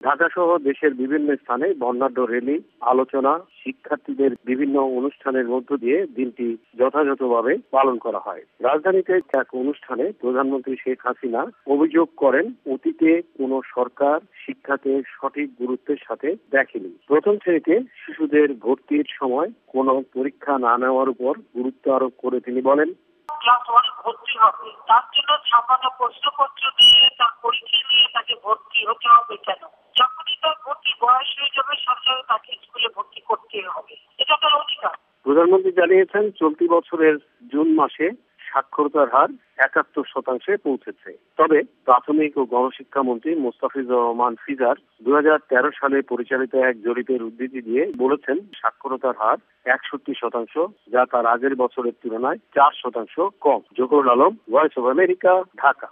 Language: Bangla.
ঢাকা সহ দেশের বিভিন্ন স্থানে বর্ণাঢ্য র্যালি, আলোচনা, শিক্ষার্থীদের বিভিন্ন অনুষ্ঠানের মধ্য দিয়ে দিনটি যথাযথভাবে পালন করা হয়। রাজধানীতে এক অনুষ্ঠানে প্রধানমন্ত্রী শেখ হাসিনা অভিযোগ করেন, অতীতে কোনো সরকার শিক্ষাকে সঠিক গুরুত্বের সাথে দেখেনি। প্রথম শ্রেণীতে শিশুদের ভর্তির সময় কোনো পরীক্ষা না নেওয়ার উপর গুরুত্ব আরোপ করে তিনি বলেন, ক্লাস ওয়ানে ভর্তি হবে, তার জন্য ছাপানো প্রশ্নপত্র দিয়ে তার পরীক্ষা নিয়ে তাকে ভর্তি হতে হবে কেন? যখনই তার ভর্তি বয়স হয়ে যাবে সরকার তাকে স্কুলে ভর্তি করতে হবে, এটা তার অধিকার। প্রধানমন্ত্রী জানিয়েছেন, চলতি বছরের জুন মাসে সাক্ষরতার হার ৭১% পৌঁছেছে। তবে প্রাথমিক ও গণশিক্ষা মন্ত্রী মোস্তাফিজুর রহমান ফিজার ২০১৩ সালে পরিচালিত এক জরিপের উদ্ধৃতি দিয়ে বলেছেন, সাক্ষরতার হার ৬১%, যা তার আগের বছরের তুলনায় ৪% কম। Zahurul Alam, voice of America, Dhaka.